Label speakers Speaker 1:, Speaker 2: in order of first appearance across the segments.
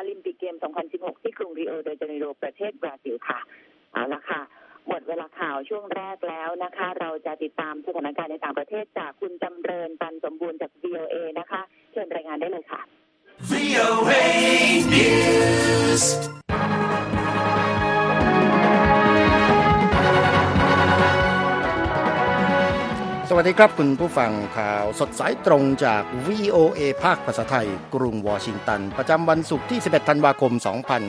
Speaker 1: ลิมปิกเกม 2016 ที่กรุงริโอเดจาเนโรประเทศบราซิลค่ะเอาละค่ะหมดเวลาข่าวช่วงแรกแล้วนะคะเราจะติดตามสถานการณ์ในต่างประเทศจากคุณจำเริญปันสมบูรณ์จาก VOA นะคะเชิญรายงานได้เลยค่ะ VOA News
Speaker 2: สวัสดีครับคุณผู้ฟังข่าวสดสายตรงจาก VOA ภาคภาษาไทยกรุงวอชิงตันประจำวันศุกร์ที่11ธันวาคม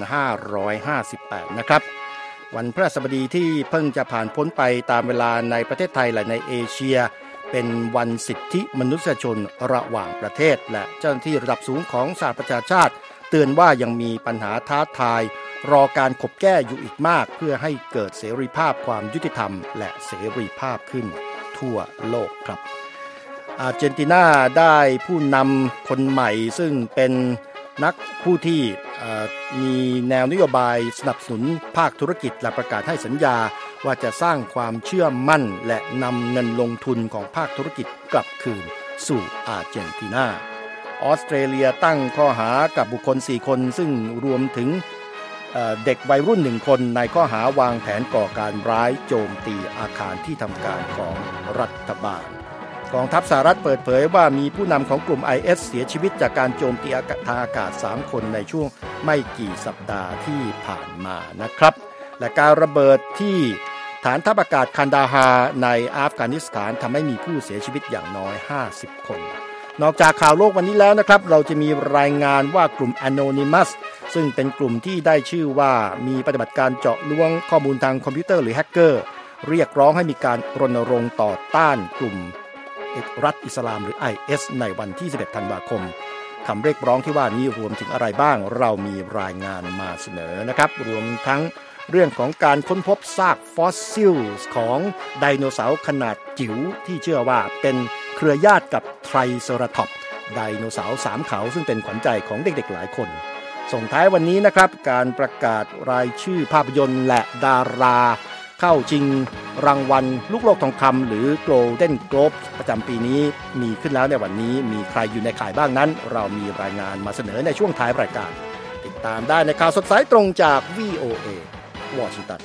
Speaker 2: 2558นะครับวันพฤหัสบดีที่เพิ่งจะผ่านพ้นไปตามเวลาในประเทศไทยและในเอเชียเป็นวันสิทธิมนุษยชนระหว่างประเทศและเจ้าหน้าที่ระดับสูงของสหประชาชาติเตือนว่ายังมีปัญหาท้าทายรอการขบแก้อยู่อีกมากเพื่อให้เกิดเสรีภาพความยุติธรรมและเสรีภาพขึ้นทั่วโลกครับอาร์เจนตินาได้ผู้นำคนใหม่ซึ่งเป็นนักผู้ที่มีแนวนโยบายสนับสนุนภาคธุรกิจและประกาศให้สัญญาว่าจะสร้างความเชื่อมั่นและนำเงินลงทุนของภาคธุรกิจกลับคืนสู่อาร์เจนตินาออสเตรเลียตั้งข้อหากับบุคคล4คนซึ่งรวมถึงเด็กวัยรุ่น1คนในข้อหาวางแผนก่อการร้ายโจมตีอาคารที่ทำการของรัฐบาลกองทัพสหรัฐเปิดเผยว่ามีผู้นำของกลุ่ม IS เสียชีวิตจากการโจมตีทางอากาศ3คนในช่วงไม่กี่สัปดาห์ที่ผ่านมานะครับและการระเบิดที่ฐานทัพอากาศคันดาฮาร์ในอัฟกานิสถานทำให้มีผู้เสียชีวิตอย่างน้อย50คนนอกจากข่าวโลกวันนี้แล้วนะครับเราจะมีรายงานว่ากลุ่ม Anonymous ซึ่งเป็นกลุ่มที่ได้ชื่อว่ามีปฏิบัติการเจาะล้วงข้อมูลทางคอมพิวเตอร์หรือแฮกเกอร์เรียกร้องให้มีการรณรงค์ต่อต้านกลุ่มรัฐอิสลามหรือ IS ในวันที่11ธันวาคมคำเรียกร้องที่ว่านี้รวมถึงอะไรบ้างเรามีรายงานมาเสนอนะครับรวมทั้งเรื่องของการค้นพบซากฟอสซิลของไดโนเสาร์ขนาดจิ๋วที่เชื่อว่าเป็นเครือญาติกับไทรเซราทอปส์ไดโนเสาร์สามเขาซึ่งเป็นขวัญใจของเด็กๆหลายคนส่งท้ายวันนี้นะครับการประกาศรายชื่อภาพยนตร์และดาราเข้าชิงรางวัลลูกโลกทองคำหรือ Golden Globe ประจำปีนี้มีขึ้นแล้วในวันนี้มีใครอยู่ในข่ายบ้างนั้นเรามีรายงานมาเสนอในช่วงท้ายรายการติดตามได้ในข่าวสดสายตรงจาก VOA วอชิงตัน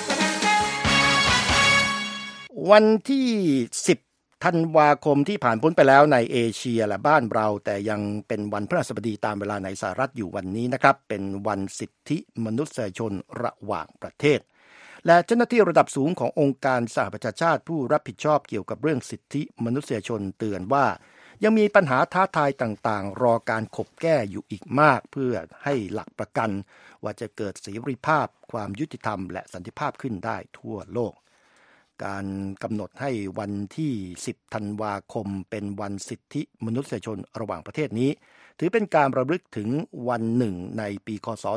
Speaker 2: วันที่10ธันวาคมที่ผ่านพ้นไปแล้วในเอเชียและบ้านเราแต่ยังเป็นวันพฤหัสบดีตามเวลาในสหรัฐอยู่วันนี้นะครับเป็นวันสิทธิมนุษยชนระหว่างประเทศและเจ้าหน้าที่ระดับสูงขององค์การสหประชาชาติผู้รับผิดชอบเกี่ยวกับเรื่องสิทธิมนุษยชนเตือนว่ายังมีปัญหาท้าทายต่างๆรอการขบแก้อยู่อีกมากเพื่อให้หลักประกันว่าจะเกิดเสรีภาพความยุติธรรมและสันติภาพขึ้นได้ทั่วโลกการกำหนดให้วันที่10ธันวาคมเป็นวันสิทธิมนุษยชนระหว่างประเทศนี้ถือเป็นการรำลึกถึงวันหนึ่งในปีคศ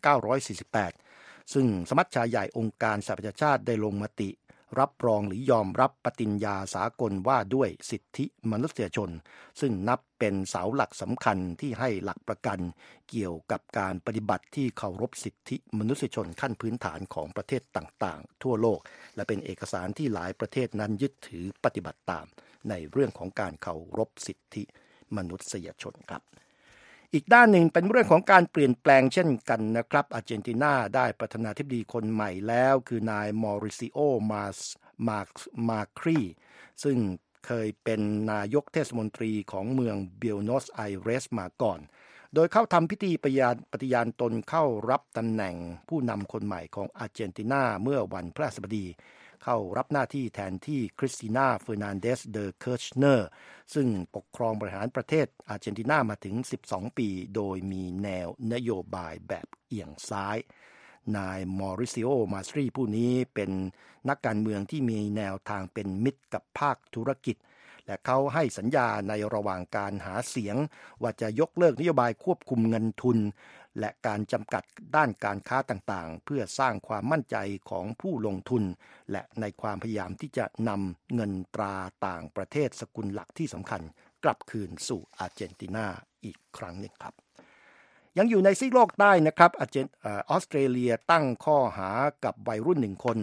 Speaker 2: 1948ซึ่งสมัชชาใหญ่องค์การสหประชาชาติได้ลงมติรับรองหรือยอมรับปฏิญญาสากลว่าด้วยสิทธิมนุษยชนซึ่งนับเป็นเสาหลักสำคัญที่ให้หลักประกันเกี่ยวกับการปฏิบัติที่เคารพสิทธิมนุษยชนขั้นพื้นฐานของประเทศต่างๆทั่วโลกและเป็นเอกสารที่หลายประเทศนั้นยึดถือปฏิบัติตามในเรื่องของการเคารพสิทธิมนุษยชนครับอีกด้านหนึ่งเป็นเรื่องของการเปลี่ยนแปลงเช่นกันนะครับอาร์เจนตินาได้ประธานาธิบดีคนใหม่แล้วคือนายมอริซิโอมาครีซึ่งเคยเป็นนายกเทศมนตรีของเมืองเบียโนสไอเรสมาก่อนโดยเข้าทำพิธีปฏิญาณตนเข้ารับตำแหน่งผู้นำคนใหม่ของอาร์เจนตินาเมื่อวันพฤหัสบดีเข้ารับหน้าที่แทนที่คริสติน่าเฟอร์นันเดสเดอเคิร์ชเนอร์ซึ่งปกครองบริหารประเทศอาร์เจนตินามาถึง12ปีโดยมีแนวนโยบายแบบเอียงซ้ายนายมอริซิโอมาสรีผู้นี้เป็นนักการเมืองที่มีแนวทางเป็นมิตรกับภาคธุรกิจและเขาให้สัญญาในระหว่างการหาเสียงว่าจะยกเลิกนโยบายควบคุมเงินทุนและการจำกัดด้านการค้าต่างๆเพื่อสร้างความมั่นใจของผู้ลงทุนและในความพยายามที่จะนำเงินตราต่างประเทศสกุลหลักที่สำคัญกลับคืนสู่อาร์เจนตินาอีกครั้งหนึ่งครับยังอยู่ในซีกโลกใต้นะครับออสเตรเลียตั้งข้อหากับวัยรุ่น1คน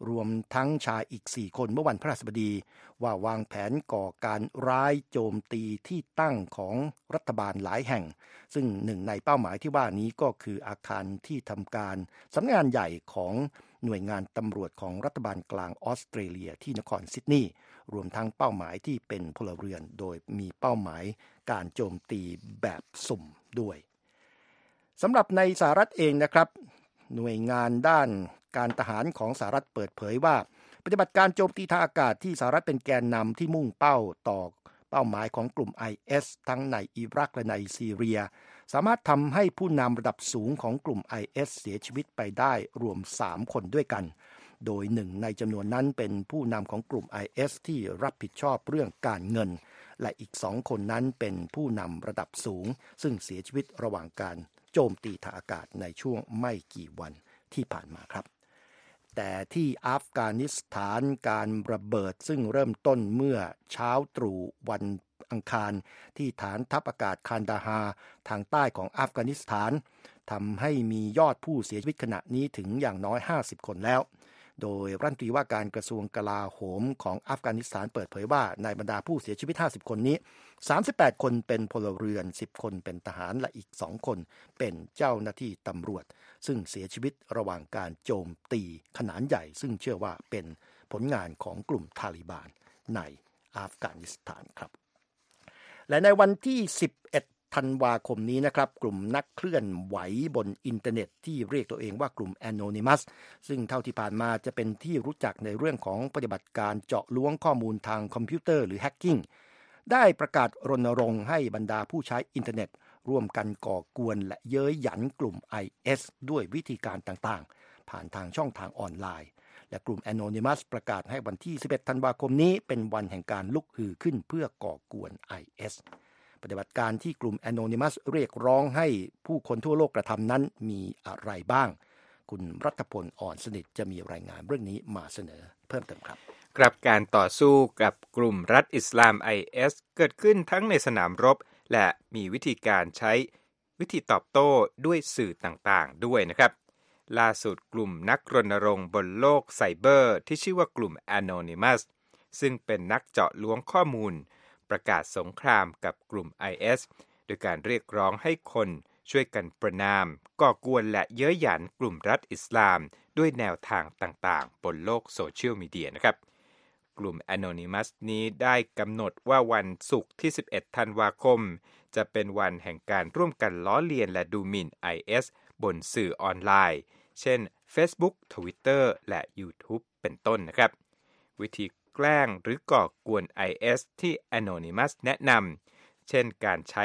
Speaker 2: รวมทั้งชายอีก4คนเมื่อวันพฤหัสบดีว่าวางแผนก่อการร้ายโจมตีที่ตั้งของรัฐบาลหลายแห่งซึ่งหนึ่งในเป้าหมายที่ว่านี้ก็คืออาคารที่ทำการสำนักงานใหญ่ของหน่วยงานตำรวจของรัฐบาลกลางออสเตรเลียที่นครซิดนีย์รวมทั้งเป้าหมายที่เป็นพลเรือนโดยมีเป้าหมายการโจมตีแบบสุ่มด้วยสำหรับในสหรัฐเองนะครับหน่วยงานด้านการทหารของสหรัฐเปิดเผยว่าปฏิบัติการโจมตีทางอากาศที่สหรัฐเป็นแกนนำที่มุ่งเป้าต่อเป้าหมายของกลุ่ม IS ทั้งในอิรักและในซีเรียสามารถทำให้ผู้นำระดับสูงของกลุ่ม IS เสียชีวิตไปได้รวม3คนด้วยกันโดยหนึ่งในจำนวนนั้นเป็นผู้นำของกลุ่ม IS ที่รับผิดชอบเรื่องการเงินและอีก2คนนั้นเป็นผู้นำระดับสูงซึ่งเสียชีวิตระหว่างการโจมตีทางอากาศในช่วงไม่กี่วันที่ผ่านมาครับแต่ที่อัฟกานิสถานการระเบิดซึ่งเริ่มต้นเมื่อเช้าตรู่วันอังคารที่ฐานทัพอากาศคานดาฮาทางใต้ของอัฟกานิสถานทำให้มียอดผู้เสียชีวิตขณะนี้ถึงอย่างน้อย50คนแล้วโดยรัฐมนตรีว่าการกระทรวงกลาโหมของอัฟกานิสถานเปิดเผยว่าในบรรดาผู้เสียชีวิต50คนนี้38คนเป็นพลเรือน10คนเป็นทหารและอีก2คนเป็นเจ้าหน้าที่ตำรวจซึ่งเสียชีวิตระหว่างการโจมตีขนาดใหญ่ซึ่งเชื่อว่าเป็นผลงานของกลุ่มทาลิบานในอัฟกานิสถานครับและในวันที่11ธันวาคมนี้นะครับกลุ่มนักเคลื่อนไหวบนอินเทอร์เน็ตที่เรียกตัวเองว่ากลุ่ม Anonymous ซึ่งเท่าที่ผ่านมาจะเป็นที่รู้จักในเรื่องของปฏิบัติการเจาะล้วงข้อมูลทางคอมพิวเตอร์หรือแฮกกิ้งได้ประกาศรณรงค์ให้บรรดาผู้ใช้อินเทอร์เน็ตร่วมกันก่อกวนและเย้ยหยันกลุ่ม IS ด้วยวิธีการต่างๆผ่านทางช่องทางออนไลน์และกลุ่ม Anonymous ประกาศให้วันที่11ธันวาคมนี้เป็นวันแห่งการลุกฮือขึ้นเพื่อก่อกวน IS ปฏิบัติการที่กลุ่ม Anonymous เรียกร้องให้ผู้คนทั่วโลกกระทำนั้นมีอะไรบ้างคุณรัฐพล อ่อนสนิทจะมีรายงานเรื่องนี้มาเสนอเพิ่มเติมครับ
Speaker 3: กับการต่อสู้กับกลุ่มรัฐอิสลาม IS เกิดขึ้นทั้งในสนามรบและมีวิธีการใช้วิธีตอบโต้ด้วยสื่อต่างๆด้วยนะครับล่าสุดกลุ่มนักรณรงค์บนโลกไซเบอร์ที่ชื่อว่ากลุ่ม Anonymous ซึ่งเป็นนักเจาะล้วงข้อมูลประกาศสงครามกับกลุ่ม IS โดยการเรียกร้องให้คนช่วยกันประณามก่อกวนและเย้ยหยันกลุ่มรัฐอิสลามด้วยแนวทางต่างๆบนโลกโซเชียลมีเดียนะครับกลุ่ม Anonymous นี้ได้กำหนดว่าวันศุกร์ที่11ธันวาคมจะเป็นวันแห่งการร่วมกันล้อเลียนและดูหมิ่น IS บนสื่อออนไลน์เช่น Facebook Twitter และ YouTube เป็นต้นนะครับวิธีแกล้งหรือก่อกวน IS ที่ Anonymous แนะนำเช่นการใช้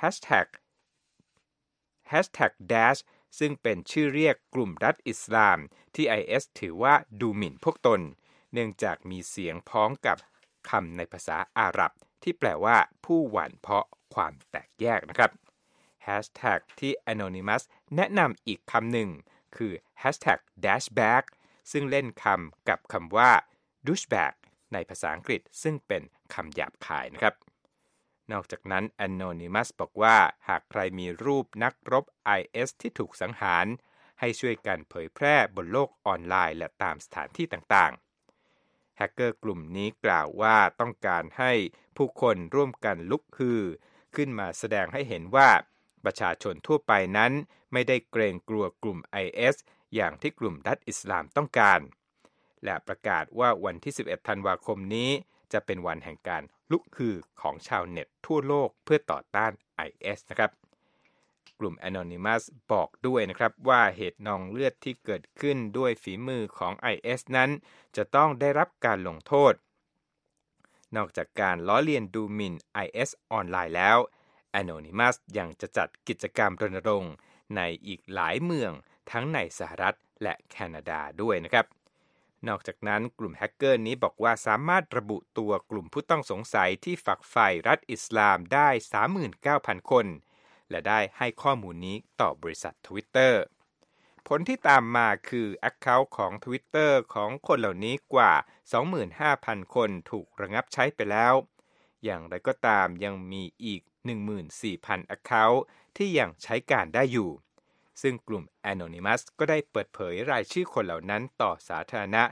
Speaker 3: Hashtag Daesh ซึ่งเป็นชื่อเรียกกลุ่มรัฐอิสลามที่ IS ถือว่าดูหมิ่นพวกตนเนื่องจากมีเสียงพ้องกับคำในภาษาอาหรับที่แปลว่าผู้หวั่นเพาะความแตกแยกนะครับ Hashtag ที่ Anonymous แนะนำอีกคำหนึ่งคือ Hashtag Dashback ซึ่งเล่นคำกับคำว่า douchebag ในภาษาอังกฤษซึ่งเป็นคำหยาบคายนะครับนอกจากนั้น Anonymous บอกว่าหากใครมีรูปนักรบ IS ที่ถูกสังหารให้ช่วยกันเผยแพร่บนโลกออนไลน์และตามสถานที่ต่างๆแฮกเกอร์กลุ่มนี้กล่าวว่าต้องการให้ผู้คนร่วมกันลุกฮือขึ้นมาแสดงให้เห็นว่าประชาชนทั่วไปนั้นไม่ได้เกรงกลัวกลุ่ม IS อย่างที่กลุ่มรัฐอิสลามต้องการและประกาศว่าวันที่11ธันวาคมนี้จะเป็นวันแห่งการลุกฮือของชาวเน็ตทั่วโลกเพื่อต่อต้าน IS นะครับกลุ่ม Anonymous บอกด้วยนะครับว่าเหตุนองเลือดที่เกิดขึ้นด้วยฝีมือของ IS นั้นจะต้องได้รับการลงโทษนอกจากการล้อเลียนดูหมิ่น IS ออนไลน์แล้ว Anonymous ยังจะจัดกิจกรรมรณรงค์ในอีกหลายเมืองทั้งในสหรัฐและแคนาดาด้วยนะครับนอกจากนั้นกลุ่มแฮกเกอร์นี้บอกว่าสามารถระบุตัวกลุ่มผู้ต้องสงสัยที่ฝักใฝ่รัฐอิสลามได้ 39,000 คนและได้ให้ข้อมูลนี้ต่อบริษัท Twitter ผลที่ตามมาคือ Account ของ Twitter ของคนเหล่านี้กว่า 25,000 คนถูกระงับใช้ไปแล้วอย่างไรก็ตามยังมีอีก 14,000 Account ที่ยังใช้การได้อยู่ซึ่งกลุ่ม Anonymous ก็ได้เปิดเผยรายชื่อคนเหล่านั้นต่อสาธารณะ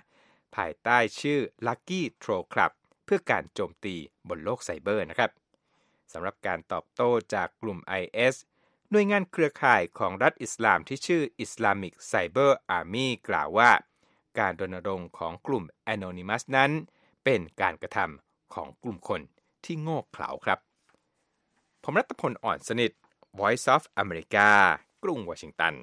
Speaker 3: ภายใต้ชื่อ Lucky Troll Club เพื่อการโจมตีบนโลกไซเบอร์นะครับสำหรับการตอบโต้จากกลุ่ม IS หน่วยงานเครือข่ายของรัฐอิสลามที่ชื่อ Islamic Cyber Army กล่าวว่าการรณรงค์ของกลุ่ม Anonymous นั้นเป็นการกระทำของกลุ่มคนที่โง่เขลาครับผมรัตพล อ่อนสนิท Voice of America กรุงวอชิงตัน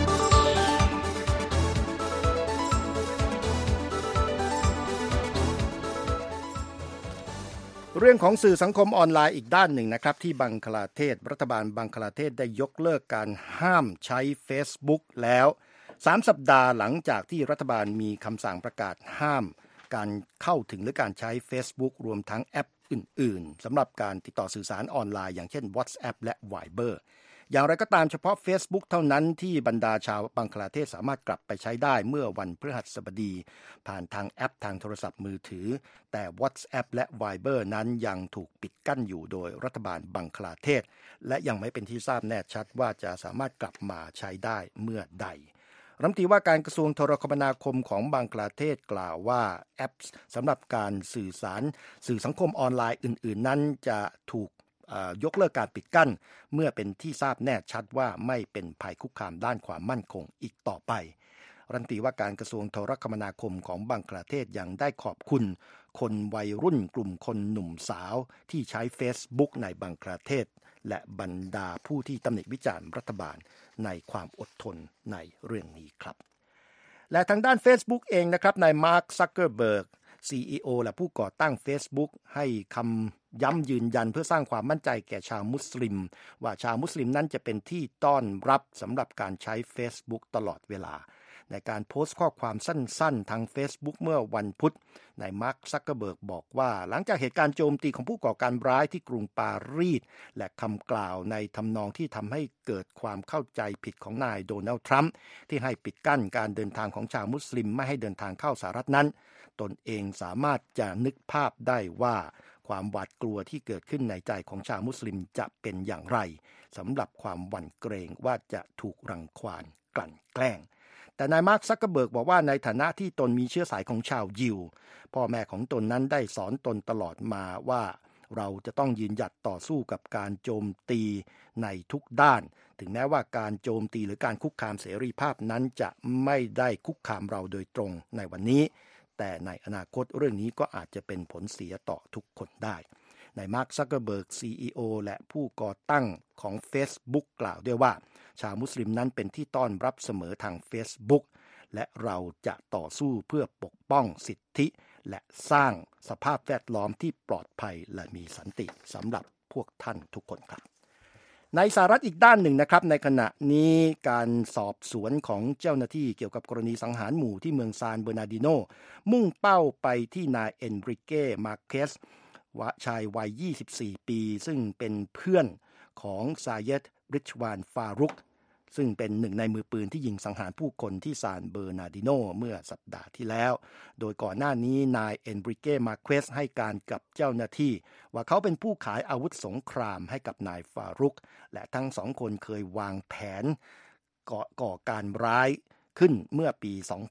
Speaker 2: เรื่องของสื่อสังคมออนไลน์อีกด้านหนึ่งนะครับที่บังคลาเทศรัฐบาลบังคลาเทศได้ยกเลิกการห้ามใช้ Facebook แล้ว3 สัปดาห์หลังจากที่รัฐบาลมีคำสั่งประกาศห้ามการเข้าถึงหรือการใช้ Facebook รวมทั้งแอปอื่นๆสำหรับการติดต่อสื่อสารออนไลน์อย่างเช่น WhatsApp และ Viber อย่างไรก็ตามเฉพาะ Facebook เท่านั้นที่บรรดาชาวบังคลาเทศสามารถกลับไปใช้ได้เมื่อวันพฤหัสบดีผ่านทางแอปทางโทรศัพท์มือถือแต่ WhatsApp และ Viber นั้นยังถูกปิดกั้นอยู่โดยรัฐบาลบังคลาเทศและยังไม่เป็นที่ทราบแน่ชัดว่าจะสามารถกลับมาใช้ได้เมื่อใดรัฐมนตรีว่าการกระทรวงโทรคมนาคมของบังคลาเทศกล่าวว่าแอปสำหรับการสื่อสารสื่อสังคมออนไลน์อื่นๆนั้นจะถูกยกเลิกการปิดกั้นเมื่อเป็นที่ทราบแน่ชัดว่าไม่เป็นภัยคุกคามด้านความมั่นคงอีกต่อไปรัฐมนตรีว่าการกระทรวงโทรคมนาคมของบังคลาเทศยังได้ขอบคุณคนวัยรุ่นกลุ่มคนหนุ่มสาวที่ใช้ Facebook ในบังคลาเทศและบรรดาผู้ที่ตำหนิวิจารณ์รัฐบาลในความอดทนในเรื่องนี้ครับและทางด้าน Facebook เองนะครับนายมาร์ค ซักเกอร์เบิร์ก CEO และผู้ก่อตั้ง Facebook ให้คำย้ำยืนยันเพื่อสร้างความมั่นใจแก่ชาวมุสลิมว่าชาวมุสลิมนั้นจะเป็นที่ต้อนรับสำหรับการใช้ Facebook ตลอดเวลาในการโพสต์ข้อความสั้นๆทาง Facebook เมื่อวันพุธนายมาร์ค ซักเกอร์เบิร์กบอกว่าหลังจากเหตุการณ์โจมตีของผู้ก่อการร้ายที่กรุงปารีสและคำกล่าวในทำนองที่ทำให้เกิดความเข้าใจผิดของนายโดนัลด์ทรัมป์ที่ให้ปิดกั้นการเดินทางของชาวมุสลิมไม่ให้เดินทางเข้าสหรัฐนั้นตนเองสามารถจะนึกภาพได้ว่าความหวาดกลัวที่เกิดขึ้นในใจของชาวมุสลิมจะเป็นอย่างไรสำหรับความหวั่นเกรงว่าจะถูกรังควานกลั่นแกล้งแต่นายมาร์ค ซักเกอร์เบิร์กบอกว่าในฐานะที่ตนมีเชื้อสายของชาวยิวพ่อแม่ของตนนั้นได้สอนตนตลอดมาว่าเราจะต้องยืนหยัดต่อสู้กับการโจมตีในทุกด้านถึงแม้ว่าการโจมตีหรือการคุกคามเสรีภาพนั้นจะไม่ได้คุกคามเราโดยตรงในวันนี้แต่ในอนาคตเรื่องนี้ก็อาจจะเป็นผลเสียต่อทุกคนได้นายมาร์ค ซักเกอร์เบิร์ก CEO และผู้ก่อตั้งของ Facebook กล่าวด้วยว่าชาวมุสลิมนั้นเป็นที่ต้อนรับเสมอทาง Facebook และเราจะต่อสู้เพื่อปกป้องสิทธิและสร้างสภาพแวดล้อมที่ปลอดภัยและมีสันติสำหรับพวกท่านทุกคนครับในสหรัฐอีกด้านหนึ่งนะครับในขณะนี้การสอบสวนของเจ้าหน้าที่เกี่ยวกับกรณีสังหารหมู่ที่เมืองซานเบอร์นาร์ดิโนมุ่งเป้าไปที่นายเอนริเก้ มาร์เคสชายวัย24 ปีซึ่งเป็นเพื่อนของซาเยด ริชวาน ฟารุกซึ่งเป็นหนึ่งในมือปืนที่ยิงสังหารผู้คนที่ซานเบอร์นาร์ดิโนเมื่อสัปดาห์ที่แล้วโดยก่อนหน้านี้นายเอนริเก้ มาร์เคสให้การกับเจ้าหน้าที่ว่าเขาเป็นผู้ขายอาวุธสงครามให้กับนายฟารุกและทั้งสองคนเคยวางแผนก่อการร้ายขึ้นเมื่อปี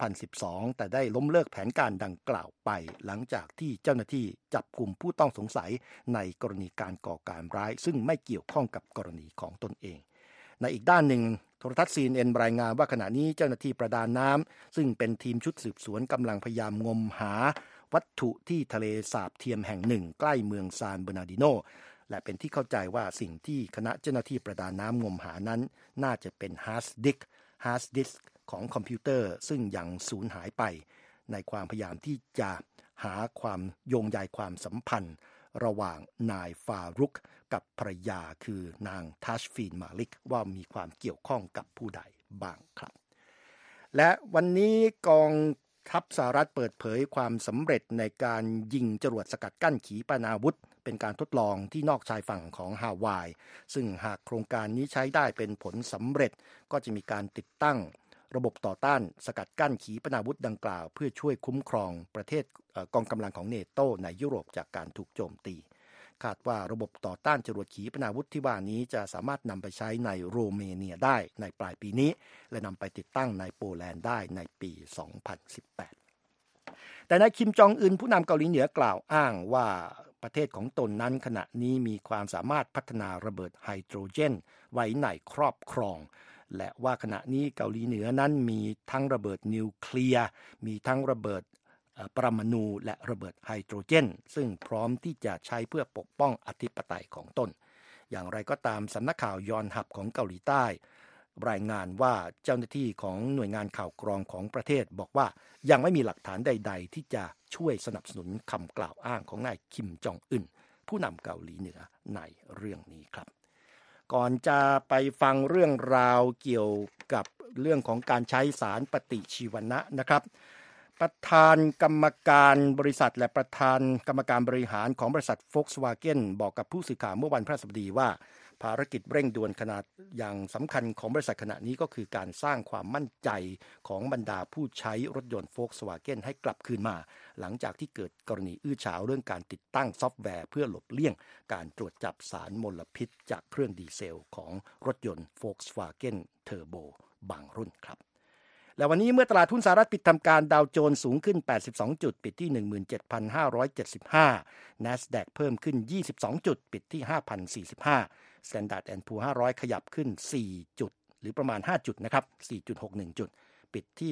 Speaker 2: 2012 แต่ได้ล้มเลิกแผนการดังกล่าวไปหลังจากที่เจ้าหน้าที่จับกลุ่มผู้ต้องสงสัยในกรณีการก่อการร้ายซึ่งไม่เกี่ยวข้องกับกรณีของตนเองในอีกด้านหนึ่งโทรทัศน์ CNN รายงานว่าขณะนี้เจ้าหน้าที่ประดาน้ำซึ่งเป็นทีมชุดสืบสวนกำลังพยายามงมหาวัตถุที่ทะเลสาบเทียมแห่งหนึ่งใกล้เมืองซานเบอร์นาร์ดิโนและเป็นที่เข้าใจว่าสิ่งที่คณะเจ้าหน้าที่ประดาน้ำงมหานั้นน่าจะเป็นฮาร์ดดิสก์ของคอมพิวเตอร์ซึ่งยังสูญหายไปในความพยายามที่จะหาความโยงใยความสัมพันธ์ระหว่างนายฟารุกกับภรรยาคือนางทัชฟีน มาลิกว่ามีความเกี่ยวข้องกับผู้ใดบ้างครับและวันนี้กองทัพสหรัฐเปิดเผยความสำเร็จในการยิงจรวดสกัดกั้นขีปนาวุธเป็นการทดลองที่นอกชายฝั่งของฮาวายซึ่งหากโครงการนี้ใช้ได้เป็นผลสำเร็จก็จะมีการติดตั้งระบบต่อต้านสกัดกั้นขีปนาวุธดังกล่าวเพื่อช่วยคุ้มครองประเทศกองกำลังของเนโตในยุโรปจากการถูกโจมตีคาดว่าระบบต่อต้านจรวดขีปนาวุธที่ว่านี้จะสามารถนำไปใช้ในโรเมเนียได้ในปลายปีนี้และนำไปติดตั้งในโปแลนด์ได้ในปี 2018 แต่นายคิมจองอึนผู้นำเกาหลีเหนือกล่าวอ้างว่าประเทศของตนนั้นขณะนี้มีความสามารถพัฒนาระเบิดไฮโดรเจนไว้ในครอบครองและว่าขณะนี้เกาหลีเหนือนั้นมีทั้งระเบิดนิวเคลียร์มีทั้งระเบิดปรมาณูและระเบิดไฮโดรเจนซึ่งพร้อมที่จะใช้เพื่อปกป้องอธิปไตยของตนอย่างไรก็ตามสำนักข่าวยอนฮับของเกาหลีใต้รายงานว่าเจ้าหน้าที่ของหน่วยงานข่าวกรองของประเทศบอกว่ายังไม่มีหลักฐานใดๆที่จะช่วยสนับสนุนคำกล่าวอ้างของนายคิมจองอึนผู้นำเกาหลีเหนือในเรื่องนี้ครับก่อนจะไปฟังเรื่องราวเกี่ยวกับเรื่องของการใช้สารปฏิชีวนะนะครับประธานกรรมการบริษัทและประธานกรรมการบริหารของบริษัท Volkswagen บอกกับผู้สื่อข่าวเมื่อวันพฤหัสบดีว่าภารกิจเร่งด่วนขนาดอย่างสำคัญของบริษัทขณะนี้ก็คือการสร้างความมั่นใจของบรรดาผู้ใช้รถยนต์ Volkswagen ให้กลับคืนมาหลังจากที่เกิดกรณีอื้อฉาวเรื่องการติดตั้งซอฟต์แวร์เพื่อหลบเลี่ยงการตรวจจับสารมลพิษจากเครื่องดีเซลของรถยนต์ Volkswagen Turbo บางรุ่นครับและวันนี้เมื่อตลาดหุ้นสหรัฐปิดทำการดาวโจนส์สูงขึ้น82จุดปิดที่ 17,575 NASDAQ เพิ่มขึ้น22จุดปิดที่ 5,045 Standard & Poor's 500ขยับขึ้น4จุดหรือประมาณ5จุดนะครับ 4.61 จุดปิดที่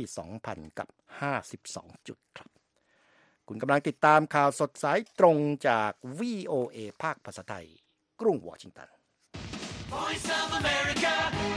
Speaker 2: 2,052 จุดครับคุณกำลังติดตามข่าวสดสายตรงจาก VOA ภาคภาษาไทยกรุงวอชิงตัน Voice of America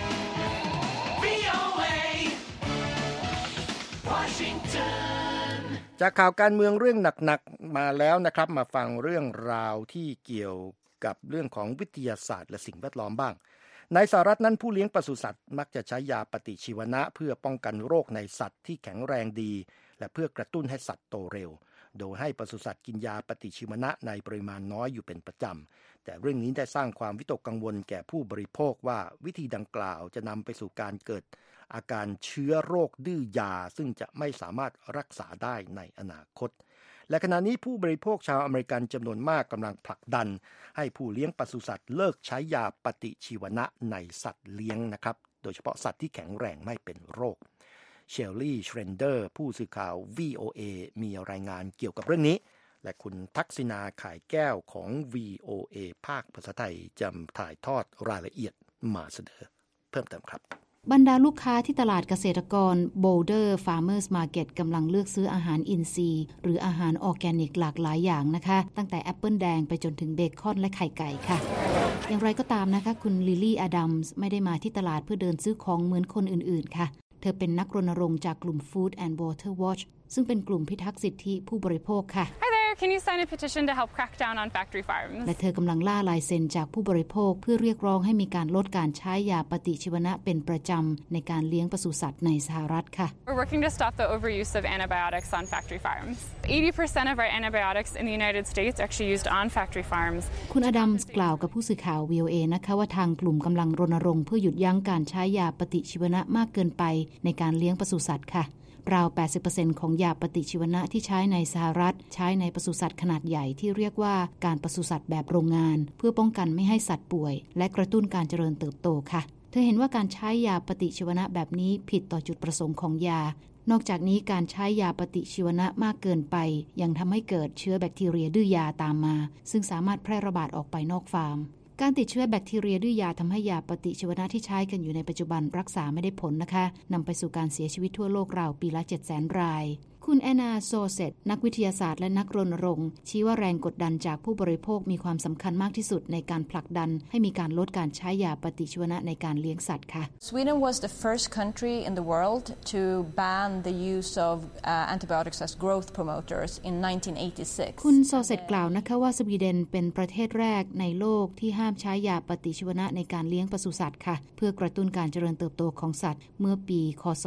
Speaker 2: จากข่าวการเมืองเรื่องหนักๆมาแล้วนะครับมาฟังเรื่องราวที่เกี่ยวกับเรื่องของวิทยาศาสตร์และสิ่งแวดล้อมบ้างในสหรัฐนั้นผู้เลี้ยงปศุสัตว์มักจะใช้ยาปฏิชีวนะเพื่อป้องกันโรคในสัตว์ที่แข็งแรงดีและเพื่อกระตุ้นให้สัตว์โตเร็วโดยให้ปศุสัตว์กินยาปฏิชีวนะในปริมาณน้อยอยู่เป็นประจำแต่เรื่องนี้ได้สร้างความวิตกกังวลแก่ผู้บริโภคว่าวิธีดังกล่าวจะนำไปสู่การเกิดอาการเชื้อโรคดื้อยาซึ่งจะไม่สามารถรักษาได้ในอนาคตและขณะนี้ผู้บริโภคชาวอเมริกันจำนวนมากกำลังผลักดันให้ผู้เลี้ยงปศุสัตว์เลิกใช้ยาปฏิชีวนะในสัตว์เลี้ยงนะครับโดยเฉพาะสัตว์ที่แข็งแรงไม่เป็นโรคเชลลี่ เชรนเดอร์ผู้สื่อข่าว VOA มีรายงานเกี่ยวกับเรื่องนี้และคุณทักษิณาข่ายแก้วของ VOA ภาคภาษาไทยจะถ่ายทอดรายละเอียดมาเสนอเพิ่มเติมครับ
Speaker 4: บรรดาลูกค้าที่ตลาดเกษตรกร Boulder Farmers Market กำลังเลือกซื้ออาหารอินทรีย์หรืออาหารออร์แกนิกหลากหลายอย่างนะคะตั้งแต่แอปเปิลแดงไปจนถึงเบคอนและไข่ไก่ค่ะอย่างไรก็ตามนะคะคุณลิลลี่อดัมส์ไม่ได้มาที่ตลาดเพื่อเดินซื้อของเหมือนคนอื่นๆค่ะเธอเป็นนักรณรงค์จากกลุ่ม Food and Water Watch ซึ่งเป็นกลุ่มพิทักษ์สิทธิผู้บริโภคค่ะ
Speaker 5: Can you sign a petition to help crack down on factory farms?
Speaker 4: และเธอกำลังล่าลายเซ็นจากผู้บริโภคเพื่อเรียกร้องให้มีการลดการใช้ยาปฏิชีวนะเป็นประจำในการเลี้ยงปศุสัตว์ในสหรัฐค่ะ
Speaker 5: We're working to stop the overuse of antibiotics on factory farms. 80% of our antibiotics in the United States actually used on factory farms.
Speaker 4: คุณอดัมส์กล่าวกับผู้สื่อข่าว VOA นะคะว่าทางกลุ่มกำลังรณรงค์เพื่อหยุดยั้งการใช้ยาปฏิชีวนะมากเกินไปในการเลี้ยงปศุสัตว์ค่ะราว 80% ของยาปฏิชีวนะที่ใช้ในสหรัฐใช้ในปศุสัตว์ขนาดใหญ่ที่เรียกว่าการปศุสัตว์แบบโรงงานเพื่อป้องกันไม่ให้สัตว์ป่วยและกระตุ้นการเจริญเติบโตค่ะเธอเห็นว่าการใช้ยาปฏิชีวนะแบบนี้ผิดต่อจุดประสงค์ของยานอกจากนี้การใช้ยาปฏิชีวนะมากเกินไปยังทำให้เกิดเชื้อแบคทีเรียดื้อยาตามมาซึ่งสามารถแพร่ระบาดออกไปนอกฟาร์มการติดเชื้อแบคทีเรียดื้อยาทำให้ยาปฏิชีวนะที่ใช้กันอยู่ในปัจจุบันรักษาไม่ได้ผลนะคะนำไปสู่การเสียชีวิตทั่วโลกราวปีละ 700,000 รายคุณแอนนาโซเซตนักวิทยาศาสตร์และนักรณรงค์ชี้ว่าแรงกดดันจากผู้บริโภคมีความสำคัญมากที่สุดในการผลักดันให้มีการลดการใช้ยาปฏิชีวนะในการเลี้ยงสัตว์ค่ะ
Speaker 6: Sweden was the first country in the world to ban the use of antibiotics as growth promoters in 1986.
Speaker 4: คุณโซเซตกล่าวนะคะว่าสวีเดนเป็นประเทศแรกในโลกที่ห้ามใช้ยาปฏิชีวนะในการเลี้ยงปศุสัตว์ค่ะเพื่อกระตุ้นการเจริญเติบโตของสัตว์เมื่อปีค.ศ.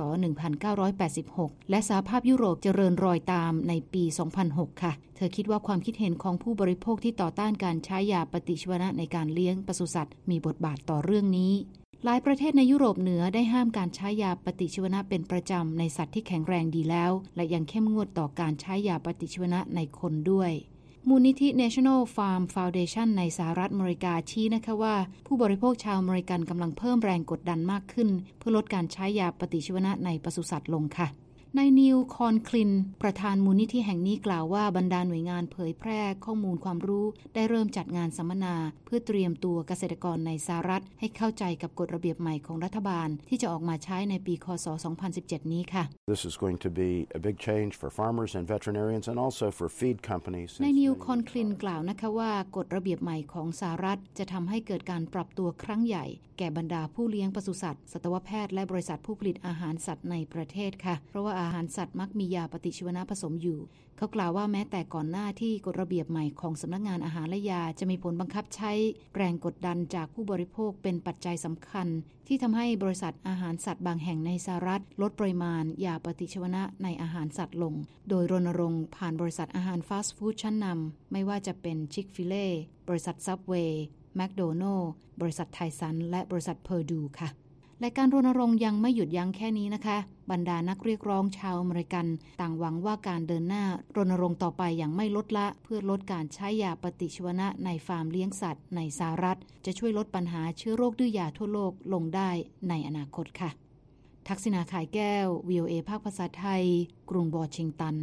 Speaker 4: 1986และสหภาพยุโรปเจริญรอยตามในปี 2006 ค่ะเธอคิดว่าความคิดเห็นของผู้บริโภคที่ต่อต้านการใช้ยาปฏิชีวนะในการเลี้ยงปศุสัตว์มีบทบาทต่อเรื่องนี้หลายประเทศในยุโรปเหนือได้ห้ามการใช้ยาปฏิชีวนะเป็นประจำในสัตว์ที่แข็งแรงดีแล้วและยังเข้มงวดต่อการใช้ยาปฏิชีวนะในคนด้วยมูลนิธิ National Farm Foundation ในสหรัฐอเมริกาชี้นะคะว่าผู้บริโภคชาวอเมริกันกำลังเพิ่มแรงกดดันมากขึ้นเพื่อลดการใช้ยาปฏิชีวนะในปศุสัตว์ลงค่ะนายนิวคอนคลินประธานมูลนิธิแห่งนี้กล่าวว่าบรรดาหน่วยงานเผยแพร่ข้อมูลความรู้ได้เริ่มจัดงานสัมมนาเพื่อเตรียมตัวเกษตรกรในสหรัฐให้เข้าใจกับกฎระเบียบใหม่ของรัฐบาลที่จะออกมาใช้ในปีคศ 2017 นี้ค่ะ
Speaker 7: This is going to be a big change for farmers and veterinarians and also for feed companies.
Speaker 4: นายนิวคอนคลินกล่าวนะคะว่ากฎระเบียบใหม่ของสหรัฐจะทำให้เกิดการปรับตัวครั้งใหญ่แก่บรรดาผู้เลี้ยงปศุสัตว์สัตวแพทย์และบริษัทผู้ผลิตอาหารสัตว์ในประเทศค่ะเพราะว่าอาหารสัตว์มักมียาปฏิชีวนะผสมอยู่เขากล่าวว่าแม้แต่ก่อนหน้าที่กฎระเบียบใหม่ของสำนักงานอาหารและยาจะมีผลบังคับใช้แรงกดดันจากผู้บริโภคเป็นปัจจัยสำคัญที่ทำให้บริษัทอาหารสัตว์บางแห่งในสหรัฐลดปริมาณยาปฏิชีวนะในอาหารสัตว์ลงโดยรณรงค์ผ่านบริษัทอาหารฟาสต์ฟู้ดชั้นนำไม่ว่าจะเป็นชิคฟิเล่บริษัทซับเวย์แมคโดนัลด์บริษัทไทสันและบริษัทเพอร์ดูค่ะและการรณรงค์ยังไม่หยุดยั้งแค่นี้นะคะบรรดานักเรียกร้องชาวอเมริกันต่างหวังว่าการเดินหน้ารณรงค์ต่อไปอย่างไม่ลดละเพื่อลดการใช้ยาปฏิชีวนะในฟาร์มเลี้ยงสัตว์ในสหรัฐจะช่วยลดปัญหาเชื้อโรคดื้อยาทั่วโลกลงได้ในอนาคตค่ะทักษิณา ข่ายแก้ว VOA ภาคภาษาไทยกรุงวอชิงตัน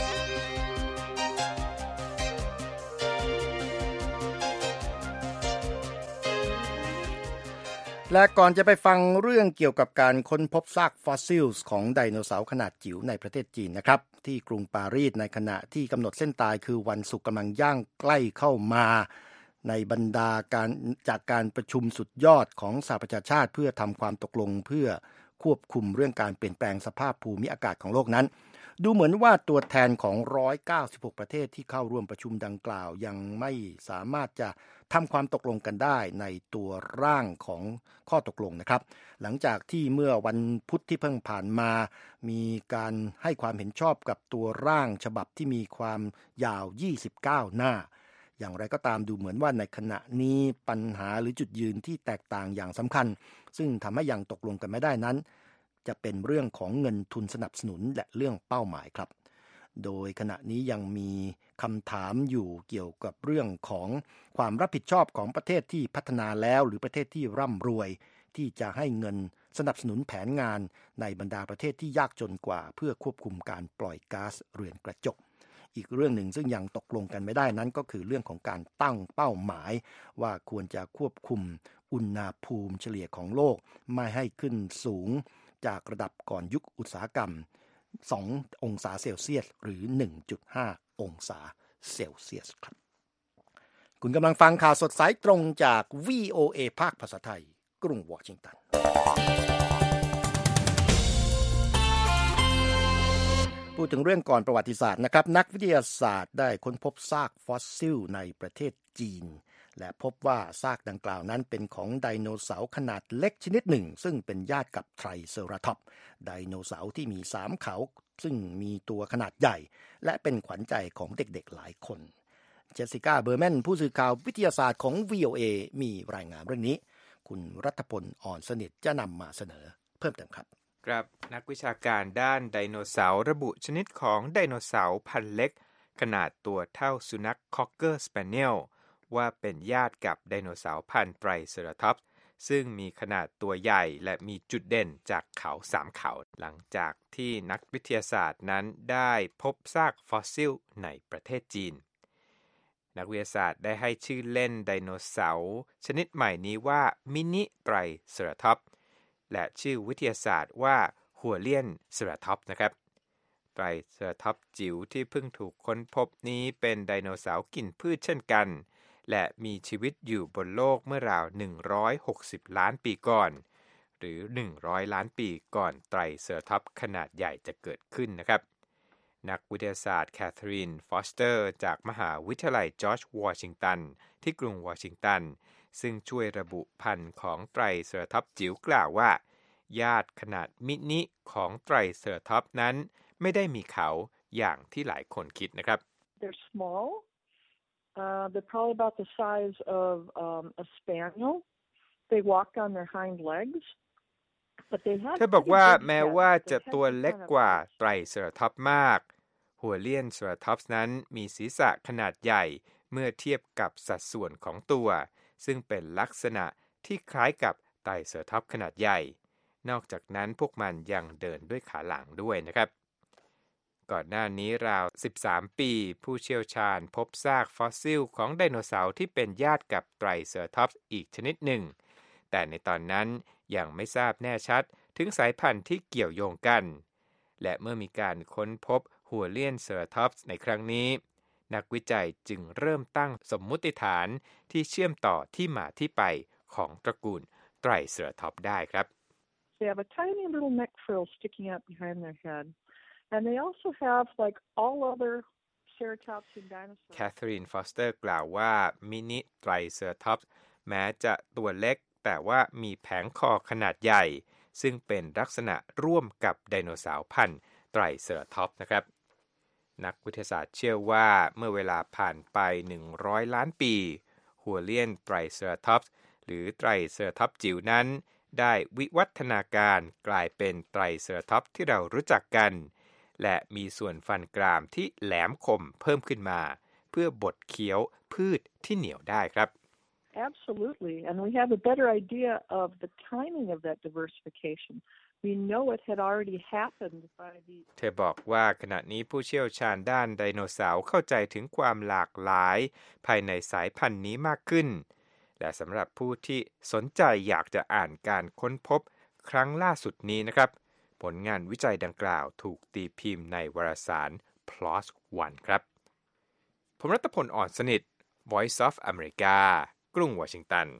Speaker 2: และก่อนจะไปฟังเรื่องเกี่ยวกับการค้นพบซากฟอสซิลของไดโนเสาร์ขนาดจิ๋วในประเทศจีนนะครับที่กรุงปารีสในขณะที่กำหนดเส้นตายคือวันศุกร์กำลังย่างใกล้เข้ามาในบรรดาการประชุมสุดยอดของสหประชาชาติเพื่อทำความตกลงเพื่อควบคุมเรื่องการเปลี่ยนแปลงสภาพภูมิอากาศของโลกนั้นดูเหมือนว่าตัวแทนของ196ประเทศที่เข้าร่วมประชุมดังกล่าวยังไม่สามารถจะทำความตกลงกันได้ในตัวร่างของข้อตกลงนะครับหลังจากที่เมื่อวันพุธที่เพิ่งผ่านมามีการให้ความเห็นชอบกับตัวร่างฉบับที่มีความยาว29หน้าอย่างไรก็ตามดูเหมือนว่าในขณะนี้ปัญหาหรือจุดยืนที่แตกต่างอย่างสำคัญซึ่งทำให้ยังตกลงกันไม่ได้นั้นจะเป็นเรื่องของเงินทุนสนับสนุนและเรื่องเป้าหมายครับโดยขณะนี้ยังมีคำถามอยู่เกี่ยวกับเรื่องของความรับผิดชอบของประเทศที่พัฒนาแล้วหรือประเทศที่ร่ำรวยที่จะให้เงินสนับสนุนแผนงานในบรรดาประเทศที่ยากจนกว่าเพื่อควบคุมการปล่อยก๊าซเรือนกระจกอีกเรื่องหนึ่งซึ่งยังตกลงกันไม่ได้นั้นก็คือเรื่องของการตั้งเป้าหมายว่าควรจะควบคุมอุณหภูมิเฉลี่ยของโลกไม่ให้ขึ้นสูงจากระดับก่อนยุคอุตสาหกรรม2องศาเซลเซียสหรือ 1.5 องศาเซลเซียสครับคุณกำลังฟังข่าวสดสายตรงจาก VOA ภาคภาษาไทยกรุงวอชิงตันพูดถึงเรื่องก่อนประวัติศาสตร์นะครับนักวิทยาศาสตร์ได้ค้นพบซากฟอสซิลในประเทศจีนและพบว่าซากดังกล่าวนั้นเป็นของไดโนเสาร์ขนาดเล็กชนิดหนึ่งซึ่งเป็นญาติกับไทรเซอราทอปส์ไดโนเสาร์ที่มี3เขาซึ่งมีตัวขนาดใหญ่และเป็นขวัญใจของเด็กๆหลายคนเจสสิก้าเบอร์แมนผู้สื่อข่าววิทยาศาสตร์ของ VOA มีรายงานเรื่องนี้คุณรัฐพลอ่อนสนิทจะนำมาเสนอเพิ่มเติมครับ
Speaker 3: ครับนักวิชาการด้านไดโนเสาร์ระบุชนิดของไดโนเสาร์พันธุ์เล็กขนาดตัวเท่าสุนัขคอกเกอร์สเปเนียลว่าเป็นญาติกับไดโนเสาร์พันธุ์ไตรเซราทอปส์ซึ่งมีขนาดตัวใหญ่และมีจุดเด่นจากเขา3เขาหลังจากที่นักวิทยาศาสตร์นั้นได้พบซากฟอสซิลในประเทศจีนนักวิทยาศาสตร์ได้ให้ชื่อเล่นไดโนเสาร์ชนิดใหม่นี้ว่ามินิไตรเซราทอปส์และชื่อวิทยาศาสตร์ว่าหัวเลี่ยนเซราทอปส์นะครับไตรเซราทอปส์จิ๋วที่เพิ่งถูกค้นพบนี้เป็นไดโนเสาร์กินพืชเช่นกันและมีชีวิตอยู่บนโลกเมื่อราว160ล้านปีก่อนหรือ100ล้านปีก่อนไตรเซราทอปส์ขนาดใหญ่จะเกิดขึ้นนะครับนักวิทยาศาสตร์แคทเธอรีนฟอสเตอร์จากมหาวิทยาลัยจอร์จวอชิงตันที่กรุงวอชิงตันซึ่งช่วยระบุพันธุ์ของไตรเซราทอปส์จิ๋วกล่าวว่าญาติขนาดมินิของไตรเซราทอปส์นั้นไม่ได้มีเขาอย่างที่หลายคนคิดนะครับ
Speaker 8: They're small. They're probably about the size of a spaniel. They walk on their hind legs.
Speaker 3: เธอบอกว่าแม้ว่าจะตัวเล็กกว่าไตรเซราทอปส์มากหัวเลี่ยนเซราทอปส์นั้นมีศีรษะขนาดใหญ่เมื่อเทียบกับสัดส่วนของตัวซึ่งเป็นลักษณะที่คล้ายกับไตรเซราทอปส์ขนาดใหญ่นอกจากนั้นพวกมันยังเดินด้วยขาหลังด้วยนะครับก่อนหน้านี้ราว13ปีผู้เชี่ยวชาญพบซากฟอสซิลของไดโนเสาร์ที่เป็นญาติกับไตรเซอราทอปส์อีกชนิดหนึ่งแต่ในตอนนั้นยังไม่ทราบแน่ชัดถึงสายพันธุ์ที่เกี่ยวโยงกันและเมื่อมีการค้นพบหัวเลียนเซอราทอปส์ในครั้งนี้นักวิจัยจึงเริ่มตั้งสมมุติฐานที่เชื่อมต่อที่มาที่ไปของตระกูลไตรเซอราทอปส์ได้ครับ
Speaker 8: They have a tiny little neck frill sticking out behind their head, and they also have, like all other ceratopsian dinosaurs.
Speaker 3: แคทเธอรีนฟอสเตอร์กล่าวว่ามินิไตรเซอราทอปส์แม้จะตัวเล็กแต่ว่ามีแผงคอขนาดใหญ่ซึ่งเป็นลักษณะร่วมกับไดโนเสาร์พันธุ์ไตรเซอราทอปส์นะครับนักวิทยาศาสตร์เชื่อว่าเมื่อเวลาผ่านไป100ล้านปีหัวเลียนไตรเซอราทอปส์หรือไตรเซอราทอปส์จิ๋วนั้นได้วิวัฒนาการกลายเป็นไตรเซอราทอปส์ที่เรารู้จักกันและมีส่วนฟันกรามที่แหลมคมเพิ่มขึ้นมาเพื่อบดเคี้ยวพืชที่เหนียวได้ครับ
Speaker 8: Absolutely, and we have a better idea of the timing of that diversification. We know it had already happened by the
Speaker 3: เธอบอกว่าขณะนี้ผู้เชี่ยวชาญด้านไดโนเสาร์เข้าใจถึงความหลากหลายภายในสายพันธุ์นี้มากขึ้นและสำหรับผู้ที่สนใจอยากจะอ่านการค้นพบครั้งล่าสุดนี้นะครับผลงานวิจัยดังกล่าวถูกตีพิมพ์ในวารสาร PLOS ONE ครับผมรัตพล อ่อนสนิท Voice of America กรุงวอชิงตัน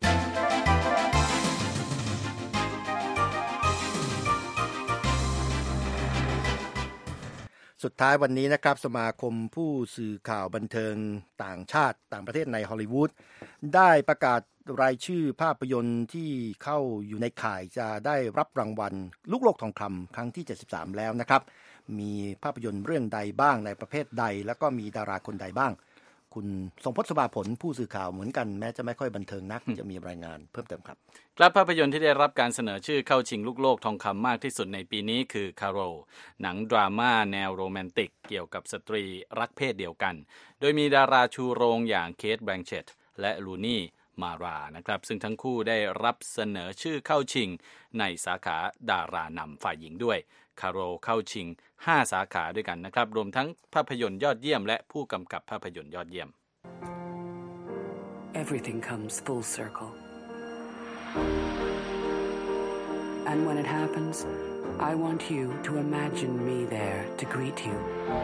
Speaker 2: สุดท้ายวันนี้นะครับสมาคมผู้สื่อข่าวบันเทิงต่างชาติต่างประเทศในฮอลลีวูดได้ประกาศรายชื่อภาพยนตร์ที่เข้าอยู่ในข่ายจะได้รับรางวัลลูกโลกทองคำครั้งที่73แล้วนะครับมีภาพยนตร์เรื่องใดบ้างในประเภทใดแล้วก็มีดาราคนใดบ้างคุณทรงพจน์ สภาผลผู้สื่อข่าวเหมือนกันแม้จะไม่ค่อยบันเทิงนัก จะมีรายงานเพิ่มเติมครับ
Speaker 9: ครับภาพยนตร์ที่ได้รับการเสนอชื่อเข้าชิงลูกโลกทองคำมากที่สุดในปีนี้คือ Carol หนังดราม่าแนวโรแมนติกเกี่ยวกับสตรีรักเพศเดียวกันโดยมีดาราชูโรงอย่างเคท แบงเชตต์และลูนี่มารานะครับซึ่งทั้งคู่ได้รับเสนอชื่อเข้าชิงในสาขาดารานำฝ่ายหญิงด้วยคาโรเข้าชิง5สาขาด้วยกันนะครับรวมทั้งภาพยนตร์ยอดเยี่ยมและผู้กำกับภาพยนตร์ยอดเยี่ยม
Speaker 10: Everything comes full circle and when it happens I want you to imagine me there to greet you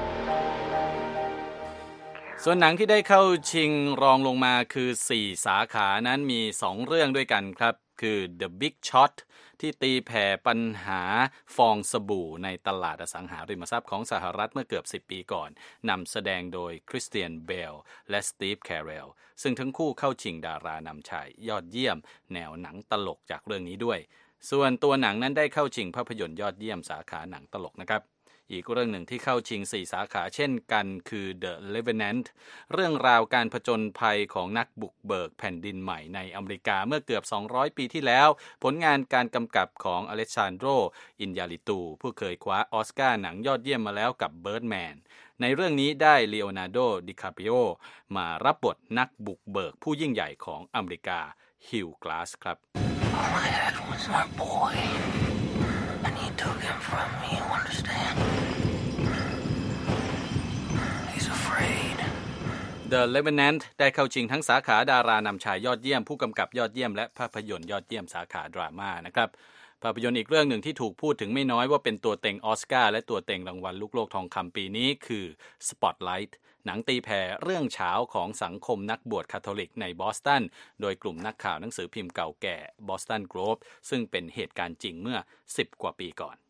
Speaker 9: ส่วนหนังที่ได้เข้าชิงรองลงมาคือ4สาขานั้นมี2เรื่องด้วยกันครับคือ The Big Short ที่ตีแผ่ปัญหาฟองสบู่ในตลาดอสังหาริมทรัพย์ของสหรัฐเมื่อเกือบ10ปีก่อนนำแสดงโดยคริสเตียนเบลและสตีฟแคร์เรลซึ่งทั้งคู่เข้าชิงดารานำชายยอดเยี่ยมแนวหนังตลกจากเรื่องนี้ด้วยส่วนตัวหนังนั้นได้เข้าชิงภาพยนตร์ยอดเยี่ยมสาขาหนังตลกนะครับอีกเรื่องหนึ่งที่เข้าชิง4สาขาเช่นกันคือ The Revenant เรื่องราวการผจญภัยของนักบุกเบิกแผ่นดินใหม่ในอเมริกาเมื่อเกือบ200ปีที่แล้วผลงานการกำกับของอเล็กซานโดร อินญาลิตูผู้เคยคว้าออสการ์หนังยอดเยี่ยมมาแล้วกับ Birdman ในเรื่องนี้ได้ลีโอนาร์โด ดิคาปิโอมารับบทนักบุกเบิกผู้ยิ่งใหญ่ของอเมริกาฮิวกลาสครับ
Speaker 11: All I had was my boy and he took him from me, you understand? He's afraid.
Speaker 9: The Revenant ได้เข้าชิงทั้งสาขาดารานำชายยอดเยี่ยมผู้กำกับยอดเยี่ยมและภาพยนตร์ยอดเยี่ยมสาขาดราม่านะครับภาพยนตร์อีกเรื่องหนึ่งที่ถูกพูดถึงไม่น้อยว่าเป็นตัวเต็งออสการ์และตัวเต็งรางวัลลูกโลกทองคำปีนี้คือ Spotlight หนังตีแผ่เรื่องเฉาของสังคมนักบวชคาทอลิกในบอสตันโดยกลุ่มนักข่าวหนังสือพิมพ์เก่าแก่ Boston Globe ซึ่งเป็นเหตุการณ์จริงเมื่อ10กว่าปีก่อน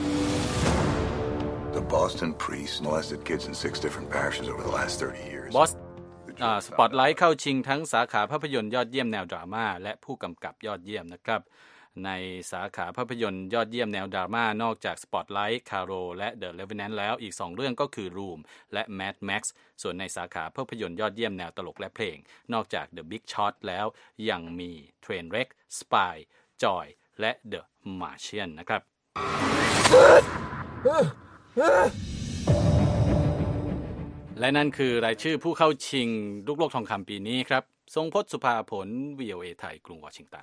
Speaker 12: The Boston priests molested kids in 6 different parishes over the last 30 years.
Speaker 9: Spotlight เข้าชิงทั้งสาขาภาพยนตร์ยอดเยี่ยมแนวดราม่าและผู้กำกับยอดเยี่ยมนะครับในสาขาภาพยนตร์ยอดเยี่ยมแนวดราม่านอกจาก Spotlight, Carol และ The Revenant แล้วอีก2เรื่องก็คือ Room และ Mad Max ส่วนในสาขาภาพยนตร์ยอดเยี่ยมแนวตลกและเพลงนอกจาก The Big Short แล้วยังมี Trainwreck, Spy, Joy และ The Martian นะครับและนั่นคือรายชื่อผู้เข้าชิงลูกโลกทองคำปีนี้ครับทรงพจน์ สุภาผล VOA ไทยกรุงวอชิงตัน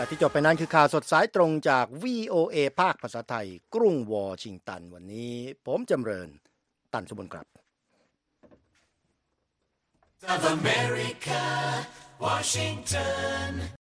Speaker 2: แต่ที่จบไปนั้นคือข่าวสดสายตรงจาก VOA ภาคภาษาไทยกรุงวอชิงตันวันนี้ผมจำเริญตันสมบูรณ์ครับ
Speaker 13: of America, Washington